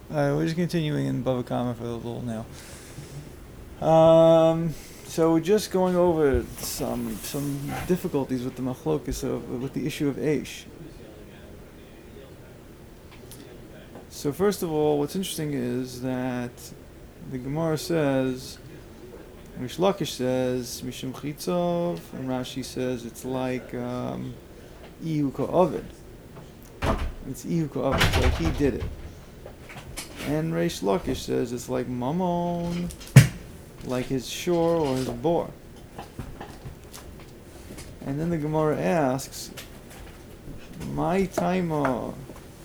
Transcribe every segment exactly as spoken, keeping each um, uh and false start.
Alright, we're just continuing in Bava Kama for a little now. Um, so we're just going over some some difficulties with the machlokes of with the issue of Eish. So first of all, what's interesting is that the Gemara says, Rish Lakish says Mishum Chitzov, and Rashi says it's like um, Ihu Ka'ovid. It's Ihu Ka'ovid, so he did it. And Reish Lakish says it's like Mammon, like his shore or his boar. And then the Gemara asks, my taima,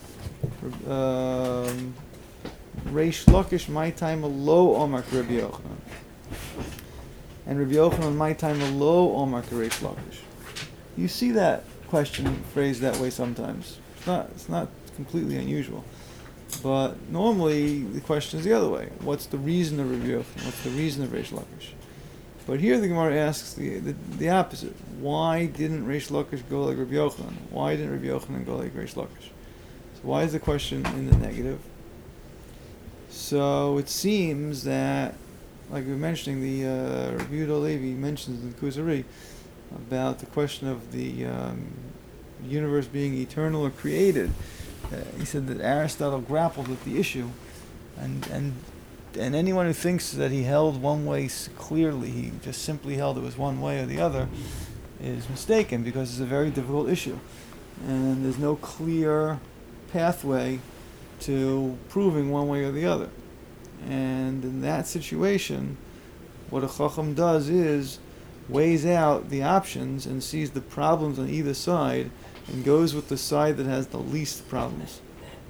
um, Reish Lakish, my taima lo omak Rabbi Yochanan. And Rabbi Yochanan, my taima lo omak Reish Lakish. You see that question phrased that way sometimes. It's not, it's not completely unusual. But normally the question is the other way. What's the reason of Rabbi Yochanan? What's the reason of Reish Lakish? But here the Gemara asks the, the the opposite. Why didn't Reish Lakish go like Rabbi Yochanan? Why didn't Rabbi Yochanan go like Reish Lakish? So why is the question in the negative? So it seems that, like we were mentioning, the uh, Rabbi Yehuda Levi mentions in the Kuzari about the question of the um, universe being eternal or created. Uh, he said that Aristotle grappled with the issue, and and and anyone who thinks that he held one way s- clearly, he just simply held it was one way or the other, is mistaken, because it's a very difficult issue, and there's no clear pathway to proving one way or the other. And in that situation, what a chacham does is weighs out the options and sees the problems on either side, and goes with the side that has the least problems.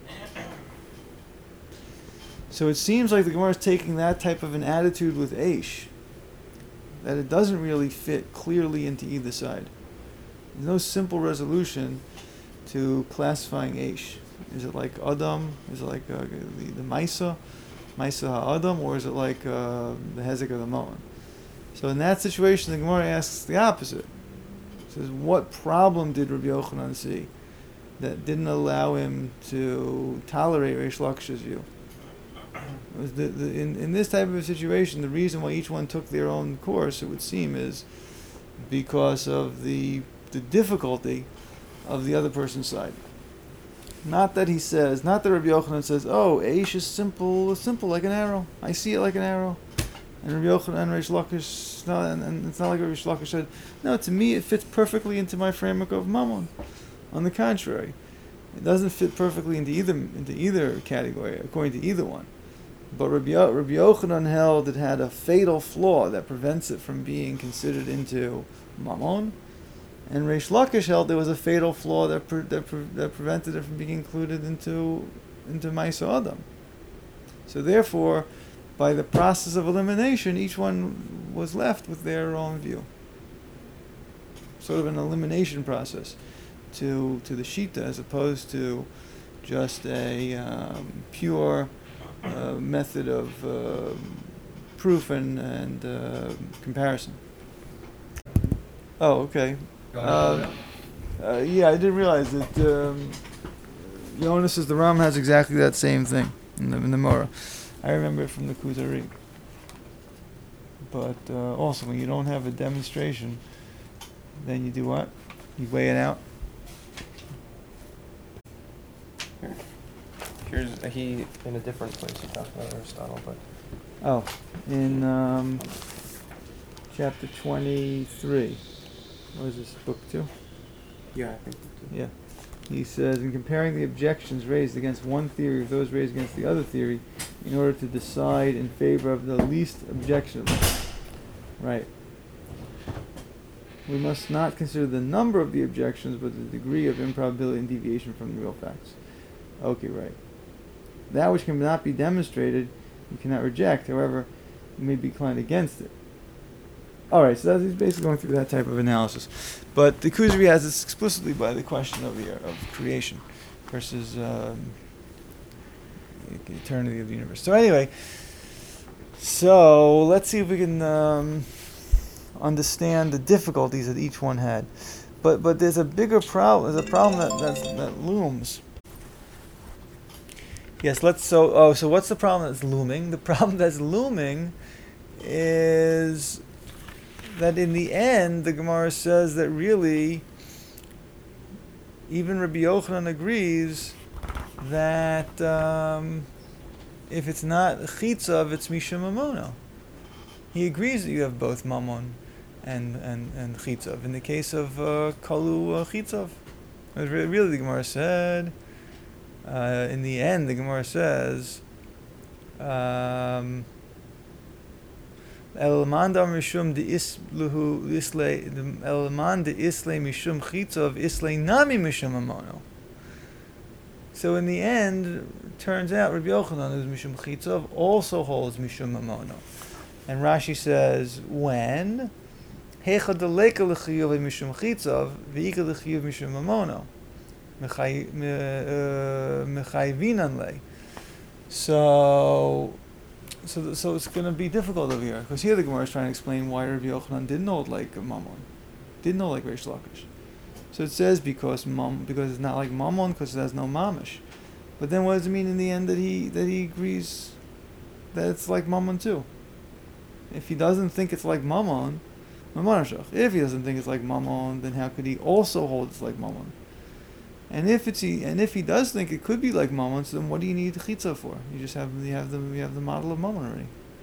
So it seems like the Gemara is taking that type of an attitude with Eish, that it doesn't really fit clearly into either side. There's no simple resolution to classifying Eish. Is it like Adam? Is it like uh, the, the Maisa? Maisa HaAdam? Or is it like uh, the Hezek of the Moen? So in that situation, the Gemara asks the opposite. It says, what problem did Rabbi Yochanan see that didn't allow him to tolerate Reish Lakish's view? It was the, the, in, in this type of a situation, the reason why each one took their own course, it would seem, is because of the the difficulty of the other person's side. Not that he says, not that Rabbi Yochanan says, oh, Eish is simple, simple like an arrow. I see it like an arrow. And Rabbi Yochanan and Reish Lakish, no, and, and it's not like Reish Lakish said, no, to me it fits perfectly into my framework of Mammon. On the contrary, it doesn't fit perfectly into either into either category, according to either one. But Rabbi, Rabbi Yochanan held it had a fatal flaw that prevents it from being considered into Mammon, and Reish Lakish held there was a fatal flaw that pre, that, pre, that prevented it from being included into into Maisa Adam. So therefore, by the process of elimination, each one was left with their own view. Sort of an elimination process to to the Shita, as opposed to just a um, pure uh, method of uh, proof and, and uh, comparison. Oh, okay. Uh, uh, yeah, I didn't realize that um, Jonas says the Ram has exactly that same thing in the, in the Morah. I remember it from the Kuzari. But uh, also, when you don't have a demonstration, then you do what? You weigh it out? Here. Here's a, he in a different place. He talks about Aristotle, but Oh, in um, chapter twenty-three. What is this, book two? yeah, I think. Yeah. He says, in comparing the objections raised against one theory with those raised against the other theory, in order to decide in favor of the least objectionable. Right. We must not consider the number of the objections, but the degree of improbability and deviation from the real facts. Okay, right. That which cannot be demonstrated, you cannot reject. However, you may be inclined against it. All right, so that's, he's basically going through that type of analysis. But the Kuzari has this explicitly by the question of the of creation versus um, the eternity of the universe. So anyway, so let's see if we can um, understand the difficulties that each one had. But but there's a bigger problem. There's a problem that that, that looms. Yes, let's. So, oh, so what's the problem that's looming? The problem that's looming is that in the end, the Gemara says that really, even Rabbi Yochanan agrees that um, if it's not chitzav, it's mishum mamono. He agrees that you have both mamon and and and chitzav. In the case of uh, kalu uh, chitzav, really the Gemara said. Uh, in the end, the Gemara says, um, "Elman da mishum de isluhu isle elman de isle mishum chitzav isle nami mishum amono." So in the end, it turns out Rabbi Yochanan, who's mishum chitzav, also holds mishum amono. And Rashi says, when hecha deleka lechiyuv mishum chitzav veika lechiyuv mishum amono. Mechayvinan. So, so, so it's going to be difficult over here because here the Gemara is trying to explain why Rabbi Yochanan didn't know it like Mammon, didn't know like Reish Lakish. So it says because mam, because it's not like Mammon because it has no mamish. But then what does it mean in the end that he that he agrees that it's like Mammon too? If he doesn't think it's like Mammon, if he doesn't think it's like Mammon, then how could he also hold it's like Mammon? And if it's he, and if he does think it could be like mammon, so then what do you need the chitza for? You just have you have the you have the model of mammon already.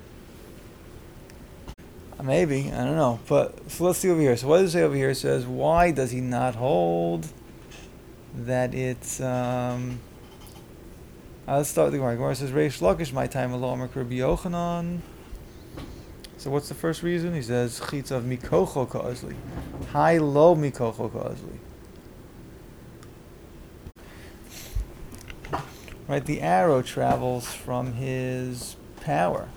Maybe, I don't know, but so let's see over here. So what does it say over here? It says, why does he not hold that it's? Um, uh, let's start with the Gemara. Gemara says, Reish Lakish my time alone, Rabbi Yochanan. So what's the first reason? He says chitza of mikocho ka'azli, high low mikocho ka'azli. Right, the arrow travels from his power,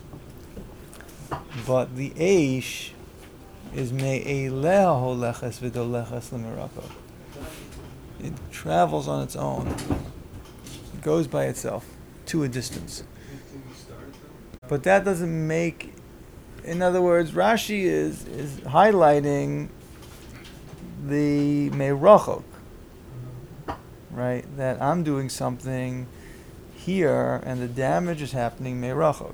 but the eish is me'eleha holeches v'doleches l'merako. It travels on its own. It goes by itself to a distance. But that doesn't make. In other words, Rashi is is highlighting the me'rachok. Right, that I'm doing something here and the damage is happening meirachok.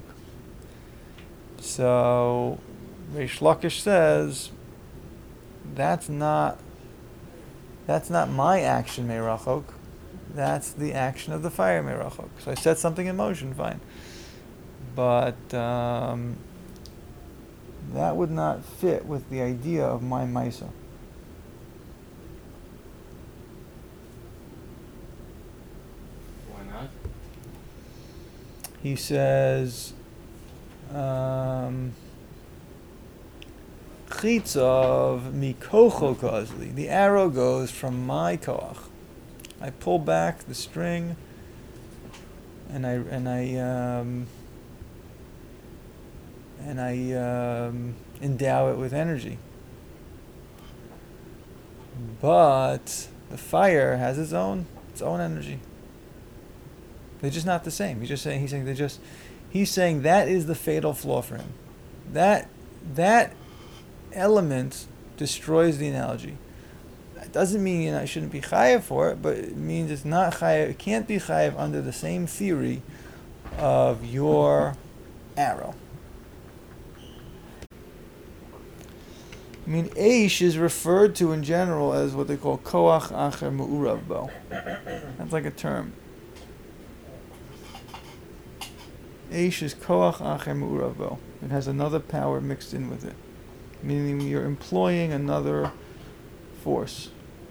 So Reish Lakish says that's not that's not my action meirachok. That's the action of the fire meirachok. So I set something in motion, fine, but um, that would not fit with the idea of my maisa. He says, um, Chitzav mikocho kozli. The arrow goes from my koach. I pull back the string, and I and I um, and I um, endow it with energy. But the fire has its own its own energy. They're just not the same. He's just saying he's saying they're just he's saying that is the fatal flaw for him. That that element destroys the analogy. It doesn't mean you know, I shouldn't be chayav for it, but it means it's not chayav. It can't be chayav under the same theory of your arrow. I mean, eish is referred to in general as what they call koach acher me'urav bo. That's like a term. Eish is koach acher me'urav bo. It has another power mixed in with it, meaning you're employing another force.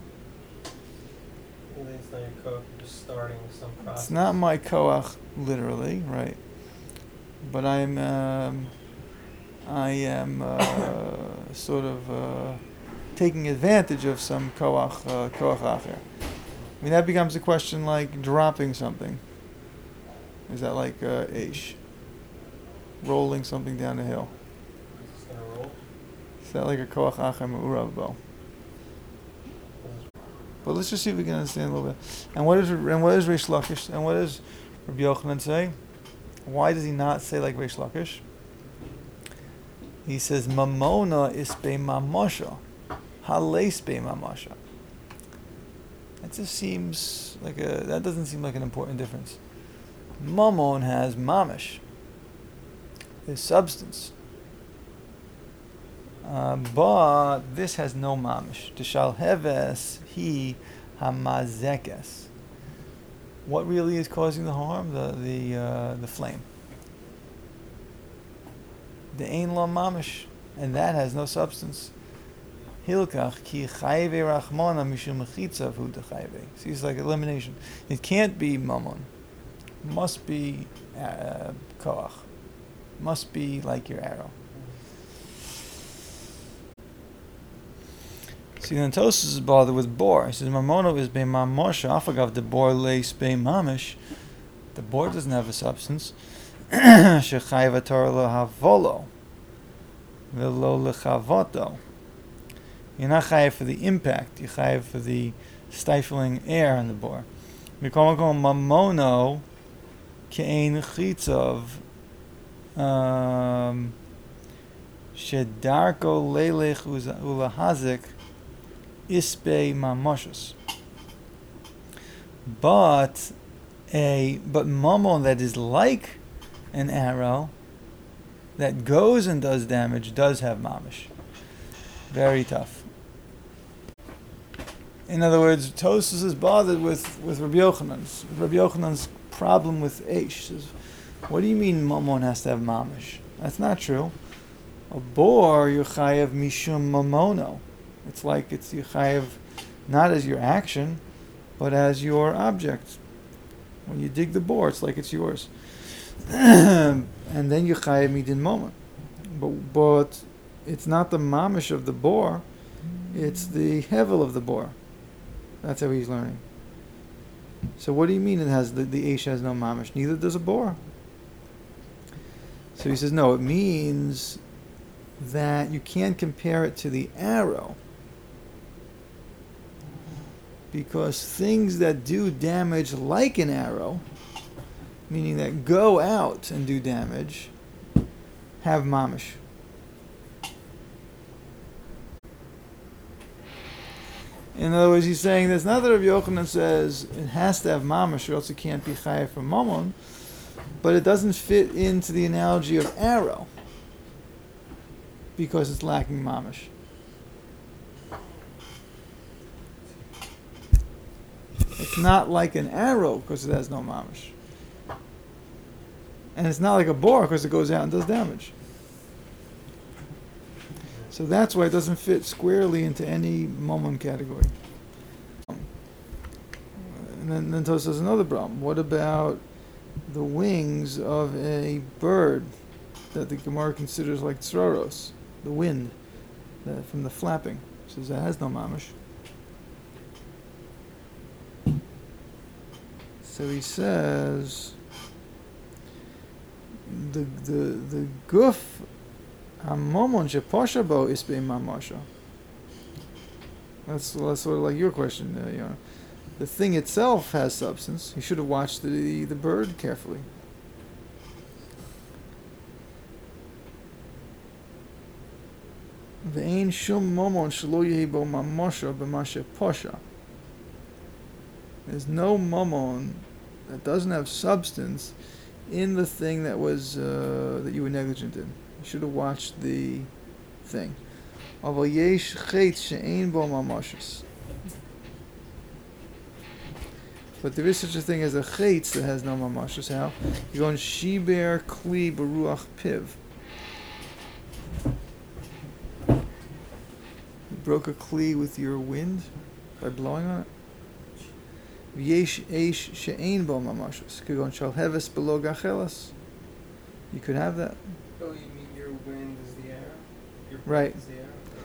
It's not your koach, you're just starting some process. It's not my koach, literally, right? But I'm, um, I am uh, sort of uh, taking advantage of some koach, uh, koach acher. I mean, that becomes a question like dropping something. Is that like uh, eish? Rolling something down a hill. Is this gonna roll? Is that like a koach acher me'urav bo? But let's just see if we can understand a little bit. And what is and what is Reish Lakish? And what does Rabbi Yochanan say? Why does he not say like Reish Lakish? He says mamona ispe mamasha, halespe mamasha. That just seems like a that doesn't seem like an important difference. Mammon has mamish, is substance. Uh, but this has no mamish. Tishal heves he hamazekes. What really is causing the harm? The the uh, the flame. The ein lo mamish, and that has no substance. Hilkach ki chayve rachmana mishum mechitzav hu dechayve. See, it's like elimination. It can't be mammon. It must be uh, koach. Must be like your arrow. See, then Tosfos is bothered with bor. He says, Mamono is be mamosha, afagav the bor leis be mamish. The bor doesn't have a substance. Shechayva Torah lehavolo. Velo lechavото. You're not chayiv for the impact. You're chayiv for the stifling air in the bor. Mikol makom mamono ke'ein chitzov shedarko leilech ulahazik ispe mamoshus. But a but mammon that is like an arrow that goes and does damage does have mamish. Very tough. In other words, Tosfos is bothered with, with Rabbi Yochanan's Rabbi Yochanan's problem with Eish. Says, what do you mean mammon has to have mamish? That's not true. A bor you're chayav mishum mamono. It's like it's you chayav not as your action, but as your object. When you dig the bor, it's like it's yours. And then you chayav midin moment. But but it's not the mamish of the bor, it's the hevel of the bor. That's how he's learning. So what do you mean it has the, the Eish has no mamish? Neither does a bor. So he says, no, it means that you can't compare it to the arrow. Because things that do damage like an arrow, meaning that go out and do damage, have mamish. In other words, he's saying there's not that Rabbi Yochanan says it has to have mamish or else it can't be chayav for mammon, but it doesn't fit into the analogy of arrow because it's lacking mamish. It's not like an arrow because it has no mamish. And it's not like a bor because it goes out and does damage. So that's why it doesn't fit squarely into any mammon category. And then, then Tosfos has another problem. What about the wings of a bird that the Gemara considers like tzroros, the wind that from the flapping? It says that has no mamish. So he says the the the guf hamomon sheposha bo is being mamosha. That's that's sort of like your question, uh, you know. The thing itself has substance. You should have watched the the bird carefully. Ve'ein shum momon shelo yehi bo mamosha b'mashe posha. There's no mammon that doesn't have substance in the thing that was uh, that you were negligent in. You should have watched the thing. Aval yesh chet she'ein bo mamashus. But there is such a thing as a chet that has no mamashus. How? You go in shiber kli beruach piv. You broke a kli with your wind by blowing on it. Yesh eish she'ein bo mamashus. Kagon shal heves below gachelas. You could have that. Oh, you mean your wind is the arrow? Your Right. is the arrow?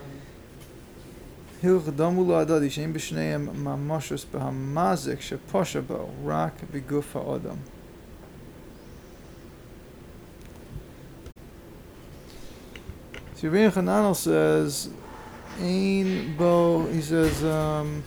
Hil chadamu lo adadi she'ein b'shneim mamashus b'hamazik sheposha bo rak b'guf ha'odam. So Rabbeinu Chananel says, ein bo, he says, um,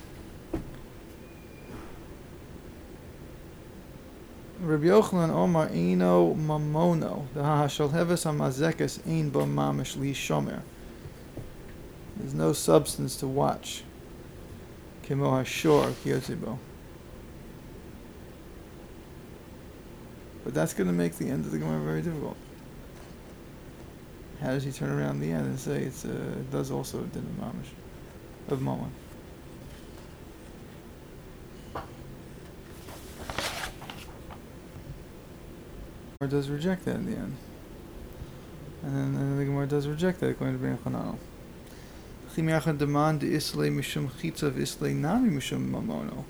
Rabbi Yochanan Omar Eino Mamono the Hashal Heves Hamazekes Ein Bo Mamish Li Shomer. There's no substance to watch. Kemo Hashor Kiyotzibo. But that's going to make the end of the Gemara very difficult. How does he turn around the end and say it's uh, it does also a din of mamish, of mamon? Or does reject that in the end, and then, and then the Gemara does reject that according to Ben Chananel. Chimiachan demand islay mishum chitzav islay nami mishum mamono.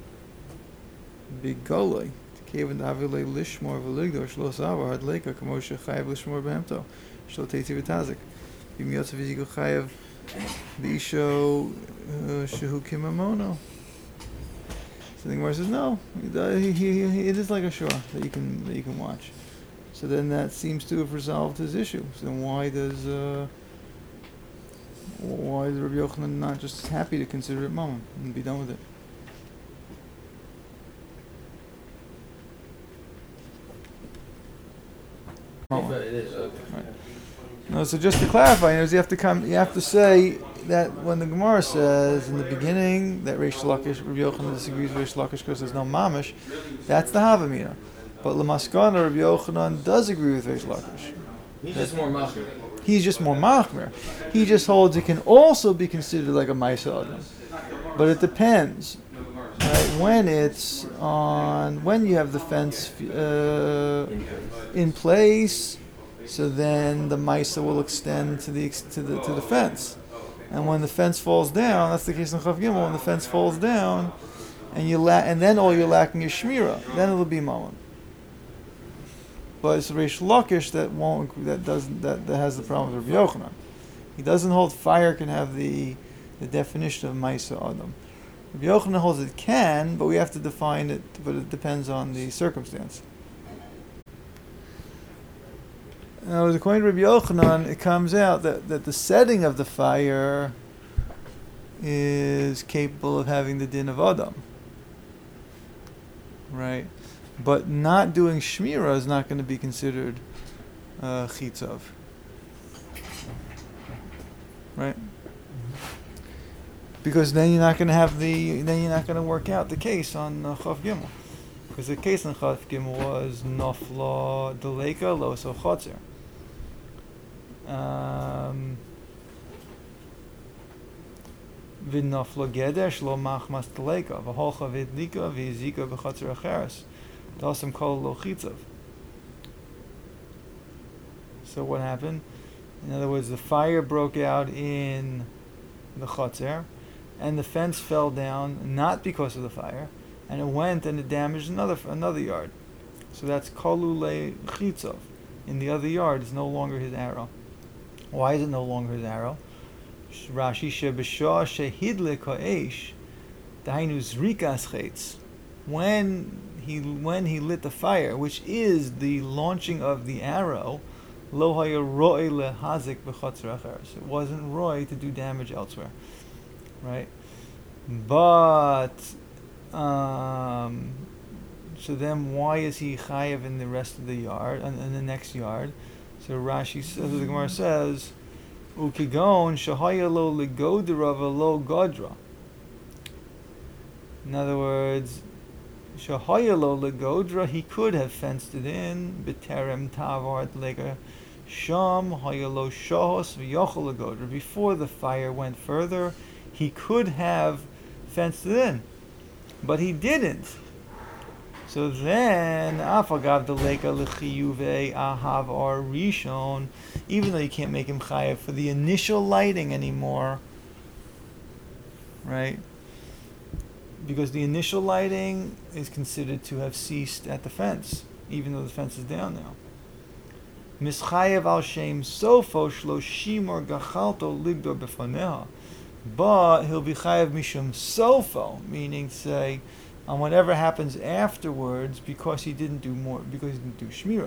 Bigolay. Even the Avilay Lishmor Veligdor Shlos Avar Hadleka Kamosha Chayav Lishmor Behemto Shlo Teiti Vitazik Bimiyotzav Yizigu Chayav Bisho Shehu Kimamono. So the Gemara says no, he, he, he, it is like a shore that you can that you can watch. So then that seems to have resolved his issue. So then why does uh, why is Rabbi Yochanan not just happy to consider it mamon and be done with it? It is, okay. Right. No, so just to clarify, you have to come. You have to say that when the Gemara says in the beginning that Reish Lakish, Rabbi Yochanan disagrees with Reish Lakish because there's no mamish, that's the Havamina. But Lamaskana, Rabbi Yochanan does agree with Reish Lakish. He's just more machmir. He's just more machmir. He just holds it can also be considered like a Maisa Adam, but it depends. Right, when it's on, when you have the fence uh, in place, so then the Maisa will extend to the to the to the fence, and when the fence falls down, that's the case in Chav Gimel. When the fence falls down, and you la- and then all you're lacking is shmira, then it'll be mamon. But it's Reish Lakish that won't that doesn't that, that has the problem with Rabbi Yochanan. He doesn't hold fire can have the the definition of Maisa Adam. Rabbi Yochanan holds it can, but we have to define it, but it depends on the circumstance. Now, according to Rabbi Yochanan, it comes out that, that the setting of the fire is capable of having the din of Adam. Right? But not doing Shmira is not going to be considered uh, Chitzav. Right? Because then you're not going to have the, then you're not going to work out the case on uh, Chav Gimel, because the case on Chav Gimel was Nofla Deleka Lo So Chotzer. Um, Vid Nofla Gedesh Lo Machmas Deleka V'Holcha Vidlika V'Yizika B'Chotzer Acheres Dasam Kol Lo Chitzav. So what happened? In other words, the fire broke out in the Chotzer, and the fence fell down not because of the fire, and it went and it damaged another another yard. So that's kolule chitzov. In the other yard, it's no longer his arrow. Why is it no longer his arrow? Rashi shebeshah shehidlik ha'esh, dahainu zrikas chetz. When he when he lit the fire, which is the launching of the arrow, lo haya ro'e lehazik b'chotzer acheres. It wasn't roy to do damage elsewhere. Right, but um, so then why is he chayav in the rest of the yard and in, in the next yard? So Rashi says, the Gemara says, "Ukigon shahaya lo legodra v'lo godra." In other words, shahaya lo legodra, he could have fenced it in. B'terem tavar lega sham haya lo shahos v'yochel legodra. Before the fire went further, he could have fenced it in, but he didn't. So then, afagav deleka lechiyuve ahav or rishon, even though you can't make him chayav for the initial lighting anymore, right? Because the initial lighting is considered to have ceased at the fence, even though the fence is down now. Mischayav al shem sofo shloshim or gachalto ligdor befaneha. But he'll be chayav mishum sofo, meaning say on whatever happens afterwards, because he didn't do more, because he didn't do shmira.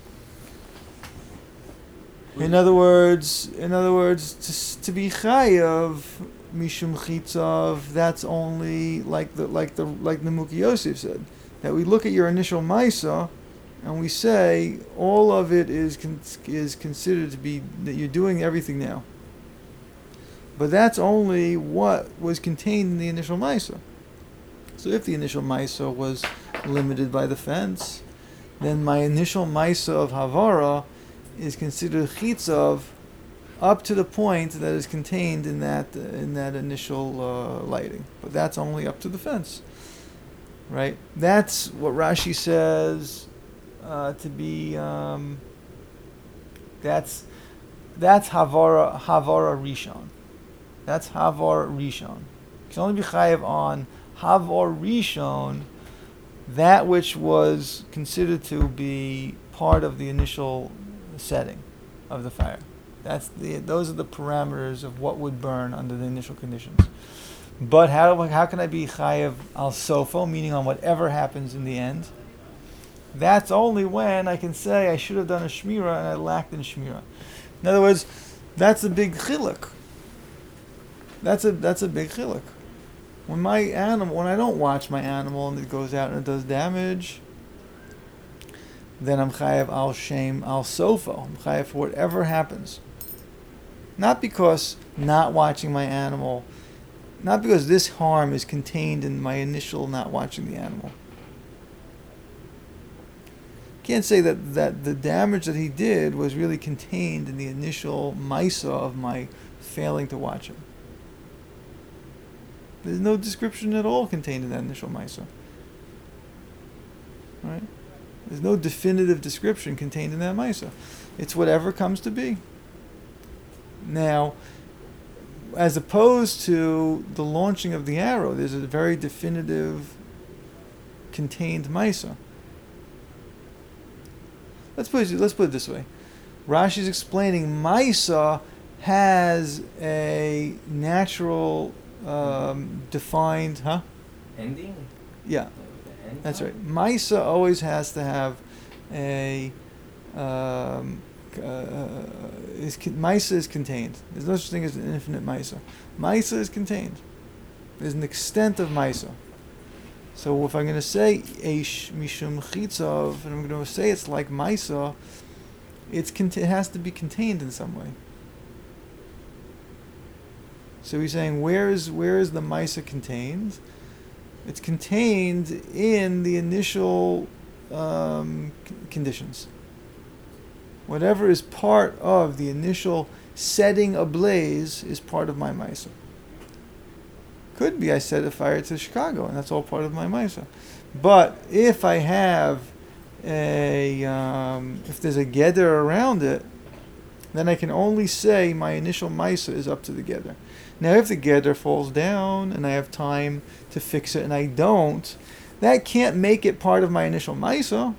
In other words, in other words, to, to be chayav mishum chitzav, that's only like the like the like the Muki Yosef said, that we look at your initial maisa and we say all of it is con- is considered to be that you're doing everything now. But that's only what was contained in the initial Maisa. So if the initial Maisa was limited by the fence, then my initial Maisa of Havara is considered Chitzav up to the point that is contained in that uh, in that initial uh, lighting. But that's only up to the fence, right? That's what Rashi says uh, to be. Um, that's that's Havara Havara Rishon. That's Havar Rishon. You can only be chayav on Havar Rishon, that which was considered to be part of the initial setting of the fire. That's the those are the parameters of what would burn under the initial conditions. But how how can I be chayav al sofo, meaning on whatever happens in the end? That's only when I can say I should have done a shmira and I lacked in shmira. In other words, that's a big chiluk. That's a that's a big chiluk. When my animal, when I don't watch my animal and it goes out and it does damage, then I'm chayav al shem al sofo. I'm chayav for whatever happens. Not because not watching my animal, not because this harm is contained in my initial not watching the animal. Can't say that, that the damage that he did was really contained in the initial maisa of my failing to watch him. There's no description at all contained in that initial maisa. Right? There's no definitive description contained in that maisa. It's whatever comes to be. Now, as opposed to the launching of the arrow, there's a very definitive contained maisa. Let's put it, let's put it this way. Rashi's explaining maisa has a natural um, defined, huh? Ending? Yeah, The end that's time? right. Maisa always has to have a um, uh, is Maisa is contained. There's no such thing as an infinite Maisa. Maisa is contained. There's an extent of Maisa. So if I'm going to say Eish Mishum Chitzav, and I'm going to say it's like Maisa, it's cont- it has to be contained in some way. So he's saying, where is where is the Maisa contained? It's contained in the initial um, c- conditions. Whatever is part of the initial setting ablaze is part of my Maisa. Could be I set a fire to Chicago, and that's all part of my Maisa. But if I have a, um, if there's a Geder around it, then I can only say my initial Maisa is up to the Geder. Now if the Geder falls down, and I have time to fix it, and I don't, that can't make it part of my initial Maisa.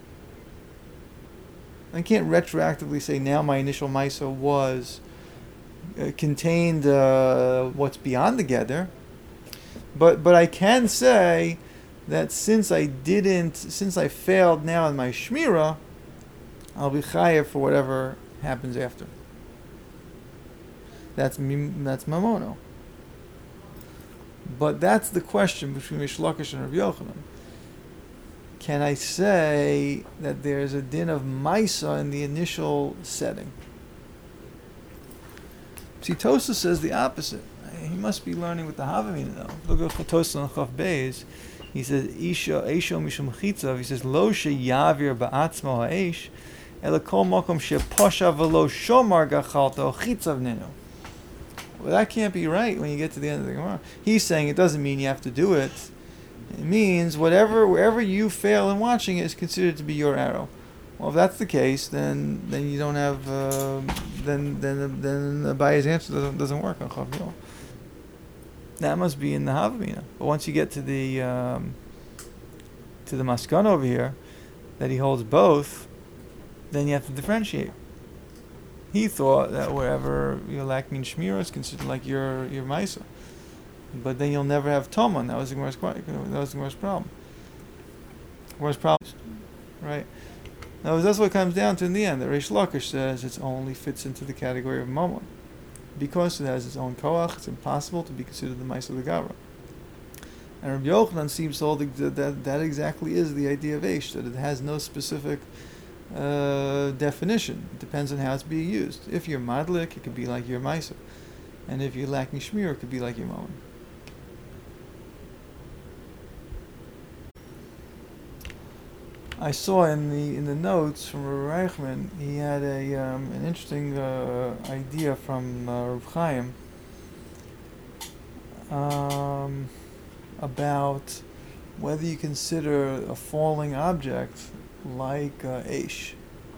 I can't retroactively say now my initial Maisa was, uh, contained uh, what's beyond the Geder. But but I can say that since I didn't, since I failed now in my Shmira, I'll be chayav for whatever happens after. That's mim, that's mamono. But that's the question between Rish Lakish and Rabbi Yochanan. Can I say that there's a din of Maisa in the initial setting? See, Tosa says the opposite. He must be learning with the Havamina though. Look at Tosa and Chav Beis. He says, Isha, Eisho Mishum Chitzav. He says, Lo sheyavir ba'atzmo ha'esh, ela kol mokom sheposha v'lo shomar gachalto chitzav nenu. Well, that can't be right when you get to the end of the Gemara. He's saying it doesn't mean you have to do it. It means whatever, wherever you fail in watching it is considered to be your arrow. Well, if that's the case, then then you don't have, uh, then then then Abaye's answer doesn't doesn't work on Chav Yoel. That must be in the Havamina. But once you get to the um, to the Maskana over here, that he holds both, then you have to differentiate. He thought that wherever you're lacking Shmira is considered like your your Maisa. But then you'll never have Toman. That was the Gemara's that was the Gemara's problem. Gemara's problem, right? Now that's what it comes down to in the end. That Reish Lakish says it only fits into the category of Mammon. Because it has its own koach, it's impossible to be considered the Maisa of the Gavra. And Rabbi Yochanan seems to hold that, that that exactly is the idea of Eish, that it has no specific uh, definition. It depends on how it's being used. If you're Madlik, it could be like your Maisa. And if you're lacking Shmir, it could be like your Mammon. I saw in the in the notes from Rabbi Reichman, he had a um, an interesting uh, idea from uh, Rav Chaim um, about whether you consider a falling object like uh, Aish.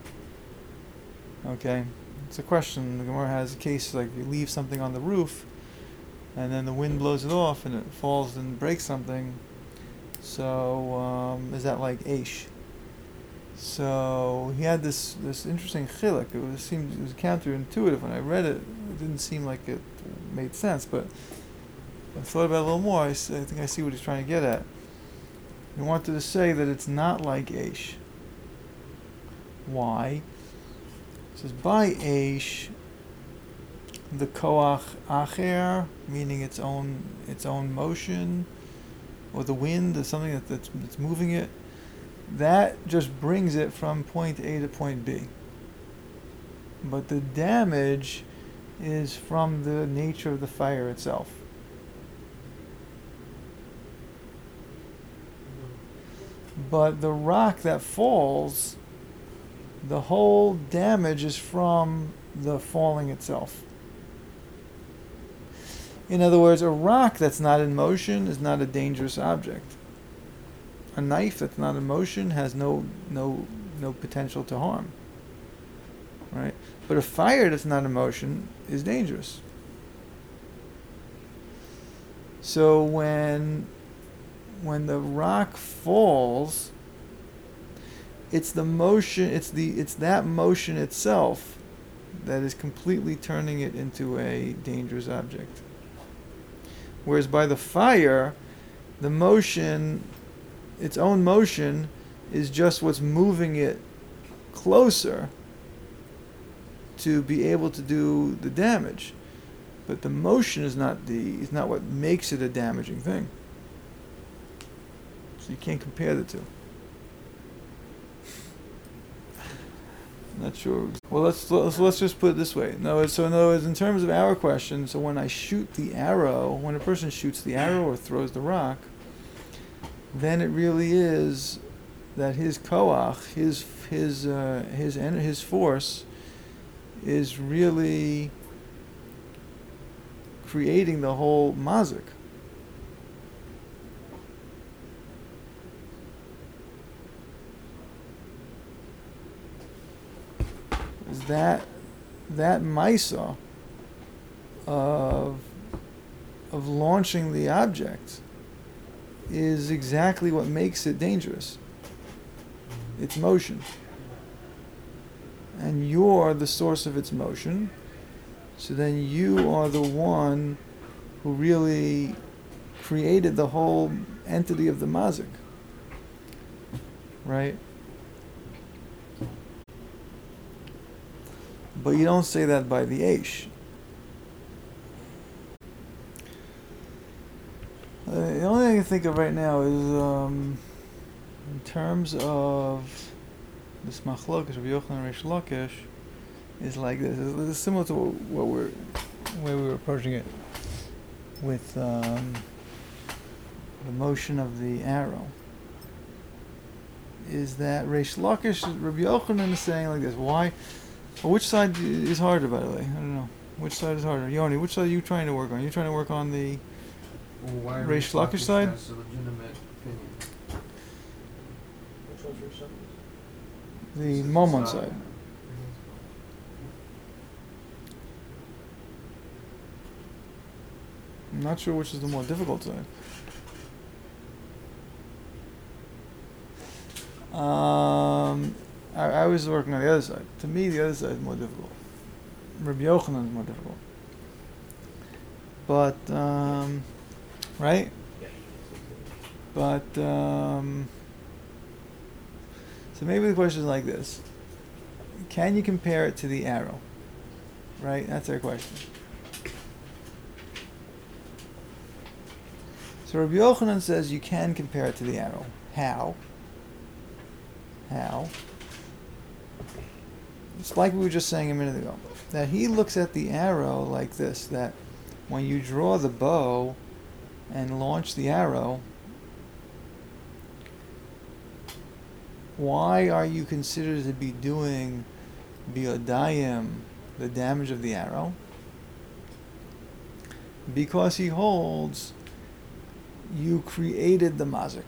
Okay, it's a question. The Gemara has a case like you leave something on the roof, and then the wind blows it off, and it falls and breaks something. So um, is that like Aish? So he had this this interesting chiluk. It was seemed it was counterintuitive when I read it. It didn't seem like it made sense, but I thought about it a little more. I, s- I think I see what he's trying to get at. He wanted to say that it's not like Aish. Why? It says by Aish, the koach acher, meaning its own its own motion, or the wind, or something that, that's that's moving it. That just brings it from point A to point B. But the damage is from the nature of the fire itself. But the rock that falls, the whole damage is from the falling itself. In other words, a rock that's not in motion is not a dangerous object. A knife that's not in motion has no no no potential to harm. Right? But a fire that's not in motion is dangerous. So when when the rock falls, it's the motion it's the it's that motion itself that is completely turning it into a dangerous object. Whereas by the fire, the motion, its own motion, is just what's moving it closer to be able to do the damage. But the motion is not the is not what makes it a damaging thing. So you can't compare the two. Not sure. Well, let's let's, let's just put it this way. No, so in other words, in terms of our question, so when I shoot the arrow, when a person shoots the arrow or throws the rock, then it really is that his koach, his his uh, his en- his force, is really creating the whole mazik. Is that that maisa of of launching the object is exactly what makes it dangerous. Its motion. And you're the source of its motion. So then you are the one who really created the whole entity of the mazik. Right? But you don't say that by the Aish. Uh, the only thing I can think of right now is um, in terms of this machlokesh of Yochanan and Reish Lakish is like this. It's, it's similar to what we're the way we were approaching it with um, the motion of the arrow. Is that Reish Lakish, Rabbi Yochanan is saying like this? Why? Well, which side is harder, by the way? I don't know. Which side is harder? Yoni, which side are you trying to work on? You're trying to work on the Well, why Reish Lakish side? That's a legitimate opinion. Which one's your son? the Momon side. I'm not sure which is the more difficult side. Um, I, I was working on the other side. To me, the other side is more difficult. Rabbi Yochanan is more difficult. But, um, right? But, um, so maybe the question is like this. Can you compare it to the arrow? Right? That's our question. So Rabbi Yochanan says you can compare it to the arrow. How? How? It's like we were just saying a minute ago. That he looks at the arrow like this, that when you draw the bow and launch the arrow, why are you considered to be doing biodayim, the damage of the arrow? Because he holds you created the mazik.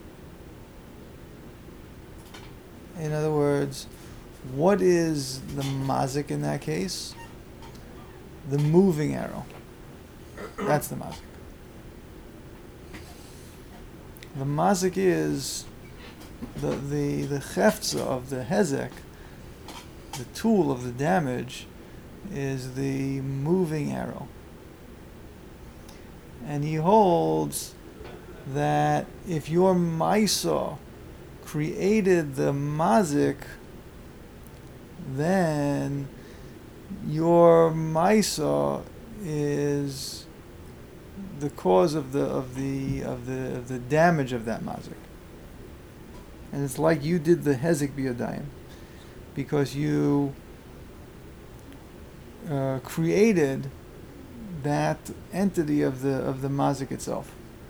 In other words, what is the mazik in that case? The moving arrow. That's the mazik. The mazik is the the the cheftza of the hezek, the tool of the damage, is the moving arrow. And he holds that if your maisa created the mazik, then your maisa is the cause of the of the of the of the damage of that mazik. And it's like you did the hezek biyadayim, because you uh, created that entity of the of the mazik itself.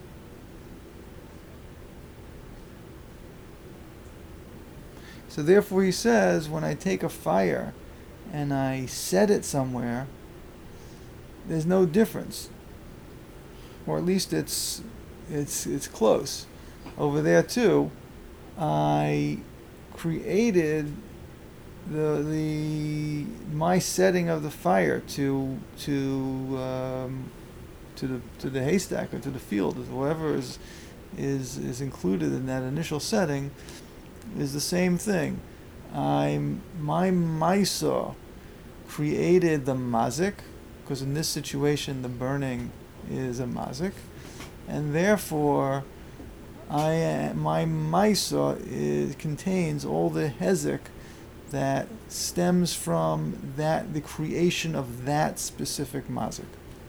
So therefore he says, when I take a fire and I set it somewhere, there's no difference. Or at least it's it's it's close. Over there too, I created the the my setting of the fire to to um, to the to the haystack or to the field, or whatever is is is included in that initial setting, is the same thing. I'm my maisa created the mazik, because in this situation the burning is a mazik, and therefore I my maisa is, contains all the hezek that stems from that the creation of that specific mazik.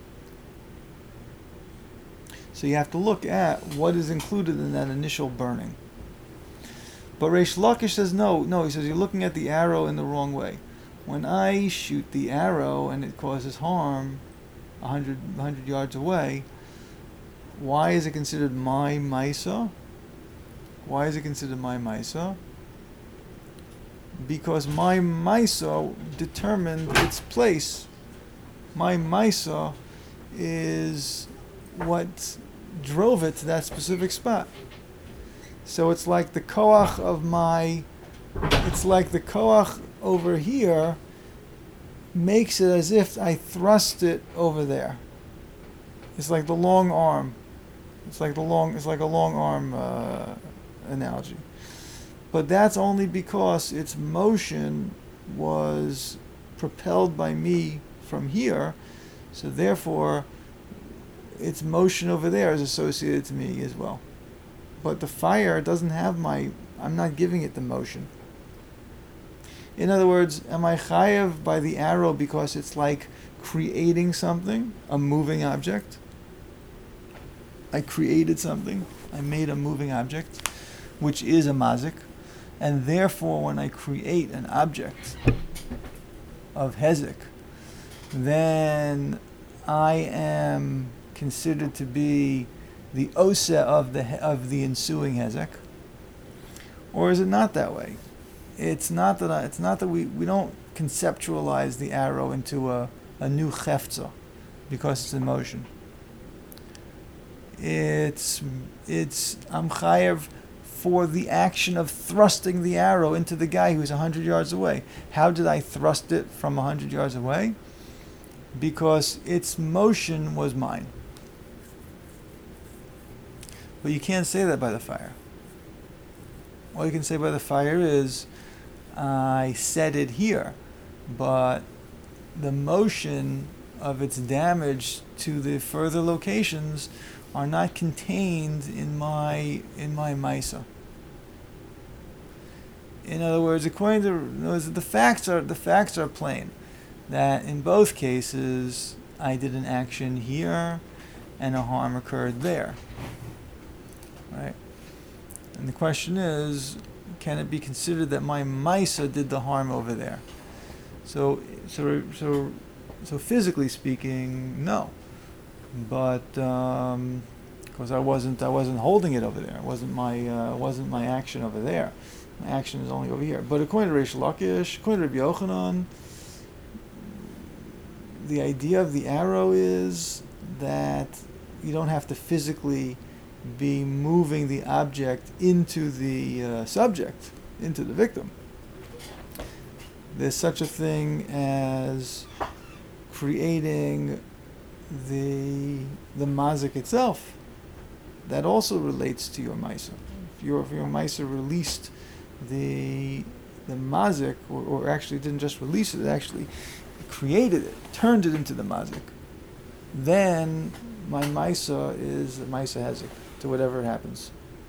So you have to look at what is included in that initial burning. But Reish Lakish says no, no. He says you're looking at the arrow in the wrong way. When I shoot the arrow and it causes harm one hundred, one hundred yards away, why is it considered my maisa? Why is it considered my maisa? Because my maisa determined its place. My maisa is what drove it to that specific spot. So it's like the koach of my, it's like the koach over here makes it as if I thrust it over there. It's like the long arm. It's like the long, it's like a long arm uh, analogy. But that's only because its motion was propelled by me from here, so therefore its motion over there is associated to me as well. But the fire doesn't have my, I'm not giving it the motion. In other words, am I chayav by the arrow because it's like creating something, a moving object? I created something, I made a moving object, which is a mazik, and therefore when I create an object of hezek, then I am considered to be the oseh of the of the ensuing hezek, or is it not that way? It's not that I, it's not that we, we don't conceptualize the arrow into a, a new cheftza because it's in motion. It's it's I'm chayav for the action of thrusting the arrow into the guy who's a hundred yards away. How did I thrust it from a hundred yards away? Because its motion was mine. But you can't say that by the fire. All you can say by the fire is, I set it here, but the motion of its damage to the further locations are not contained in my in my maisa. In other words, according to in other words, the facts are the facts are plain, that in both cases I did an action here, and a harm occurred there. Right? And the question is, can it be considered that my maisa did the harm over there? So, so, so, so physically speaking, no. But because um, I wasn't, I wasn't holding it over there. It wasn't my, uh, wasn't my action over there. My action is only over here. But according to Reish Lakish, according to Rabbi Yochanan, the idea of the arrow is that you don't have to physically be moving the object into the uh, subject, into the victim. There's such a thing as creating the the mazik itself. That also relates to your maisa. If your if your maisa released the the mazik, or, or actually didn't just release it, it actually created it, turned it into the mazik, then my maisa is maisa hezik to whatever happens.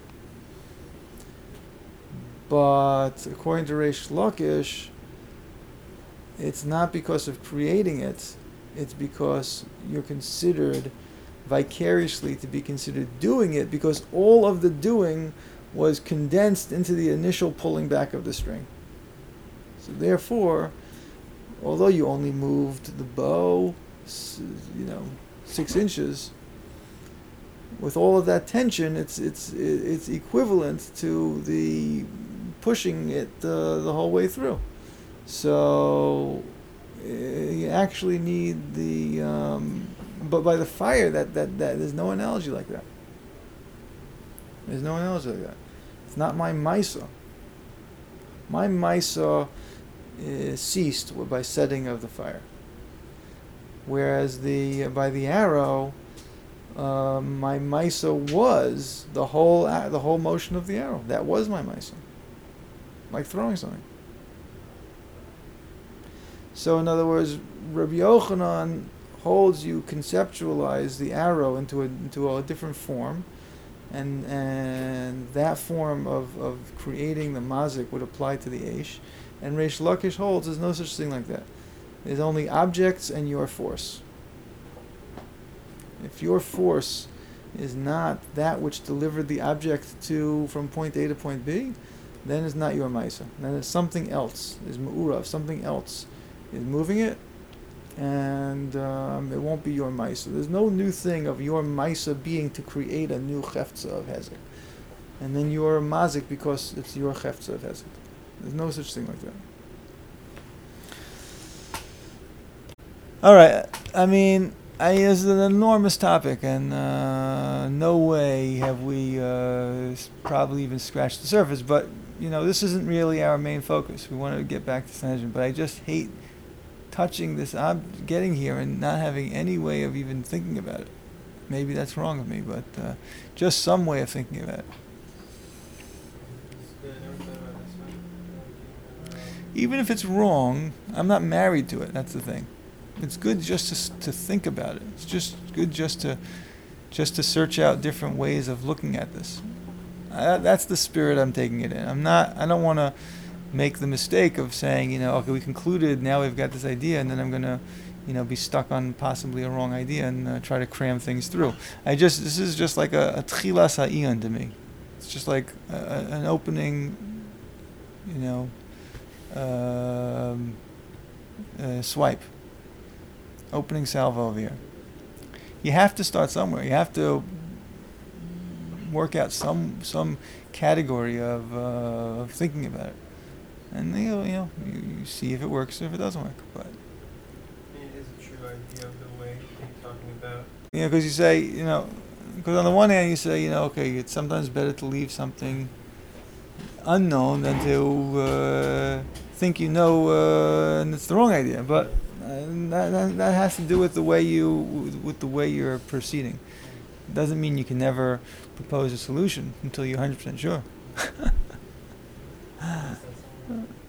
But according to Reish Lakish, it's not because of creating it, it's because you're considered vicariously to be considered doing it, because all of the doing was condensed into the initial pulling back of the string. So therefore, although you only moved the bow, you know, six inches, with all of that tension, it's it's it's equivalent to the pushing it uh, the whole way through. So uh, you actually need the, um, but by the fire, that, that, that there's no analogy like that. There's no analogy like that. It's not my maisa. My maisa is ceased by setting of the fire. Whereas the by the arrow, uh, my maisa was the whole the whole motion of the arrow. That was my maisa, like throwing something. So in other words, Rabbi Yochanan holds you conceptualize the arrow into a into a different form, and and that form of, of creating the mazik would apply to the eish, and Reish Lakish holds there's no such thing like that. There's only objects and your force. If your force is not that which delivered the object to from point A to point B, then it's not your maisa. Then it's something else. Is ma'urav, something else is moving it, and um, it won't be your maisa. There's no new thing of your maisa being to create a new cheftza of hezek, and then you are a mazik because it's your cheftza of hezek. There's no such thing like that. All right, I mean, I, it's an enormous topic, and uh, no way have we uh, probably even scratched the surface. But you know, this isn't really our main focus. We want to get back to Sanhedrin, but I just hate touching this, ob- getting here and not having any way of even thinking about it. Maybe that's wrong of me, but uh, just some way of thinking about it. Even if it's wrong, I'm not married to it. That's the thing. It's good just to to think about it. It's just good just to just to search out different ways of looking at this. Uh, that's the spirit I'm taking it in. I'm not. I don't want to make the mistake of saying, you know, okay, we concluded, now we've got this idea, and then I'm going to, you know, be stuck on possibly a wrong idea and uh, try to cram things through. I just, this is just like a, a tchilas ha'iyun to me. It's just like a, a, an opening, you know, um, uh, swipe. Opening salvo over here. You have to start somewhere. You have to work out some some category of, uh, of thinking about it. And you know, you, know you, you see if it works or if it doesn't work. But It is a true idea of the way you're talking about. you know, because you say, you know, because on the one hand you say, you know, okay, it's sometimes better to leave something unknown than to uh, think you know uh, and it's the wrong idea. But uh, that, that that has to do with the way you with the way you're proceeding. It doesn't mean you can never propose a solution until you're one hundred percent sure.